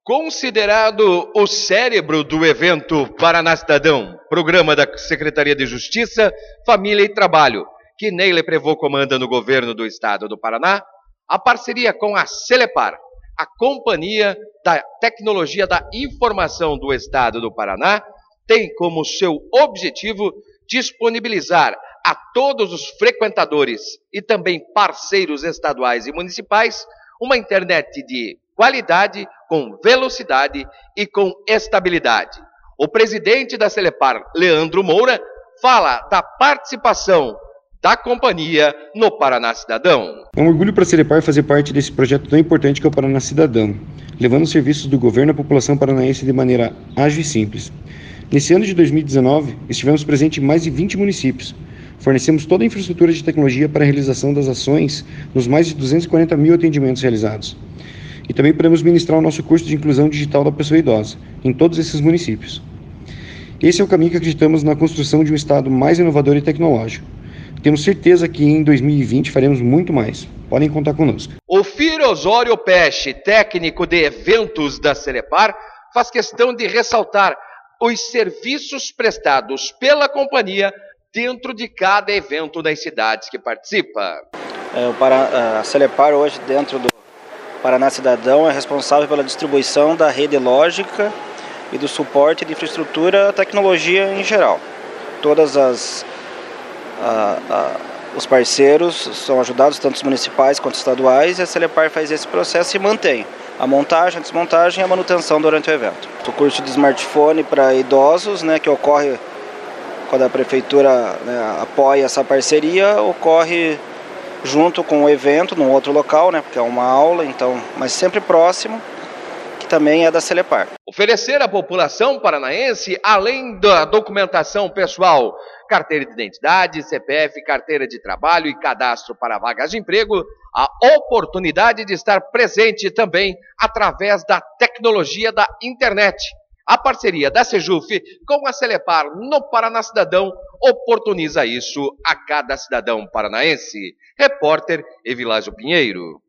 Considerado o cérebro do evento Paraná Cidadão, programa da Secretaria de Justiça, Família e Trabalho, que Neile Prevô comanda no governo do estado do Paraná, a parceria com a Celepar, a Companhia da Tecnologia da Informação do estado do Paraná, tem como seu objetivo disponibilizar a todos os frequentadores e também parceiros estaduais e municipais uma internet de qualidade, com velocidade e com estabilidade. O presidente da Celepar, Leandro Moura, fala da participação da companhia no Paraná Cidadão. É um orgulho para a Celepar fazer parte desse projeto tão importante que é o Paraná Cidadão, levando os serviços do governo à população paranaense de maneira ágil e simples. Nesse ano de 2019, estivemos presentes em mais de 20 municípios. Fornecemos toda a infraestrutura de tecnologia para a realização das ações nos mais de 240 mil atendimentos realizados. E também podemos ministrar o nosso curso de inclusão digital da pessoa idosa, em todos esses municípios. Esse é o caminho que acreditamos na construção de um estado mais inovador e tecnológico. Temos certeza que em 2020 faremos muito mais. Podem contar conosco. O Firo Osório Peixe, técnico de eventos da Celepar, faz questão de ressaltar os serviços prestados pela companhia dentro de cada evento das cidades que participa. A Celepar hoje, dentro do Paraná Cidadão, é responsável pela distribuição da rede lógica e do suporte de infraestrutura, tecnologia em geral. Todas os parceiros são ajudados, tanto os municipais quanto os estaduais, e a Celepar faz esse processo e mantém a montagem, a desmontagem e a manutenção durante o evento. O curso de smartphone para idosos, que ocorre quando a prefeitura apoia essa parceria, ocorre junto com o evento, num outro local, porque é uma aula, mas sempre próximo, que também é da Celepar. Oferecer à população paranaense, além da documentação pessoal, carteira de identidade, CPF, carteira de trabalho e cadastro para vagas de emprego, a oportunidade de estar presente também através da tecnologia da internet. A parceria da Sejuf com a Celepar no Paraná Cidadão oportuniza isso a cada cidadão paranaense. Repórter Evilásio Pinheiro.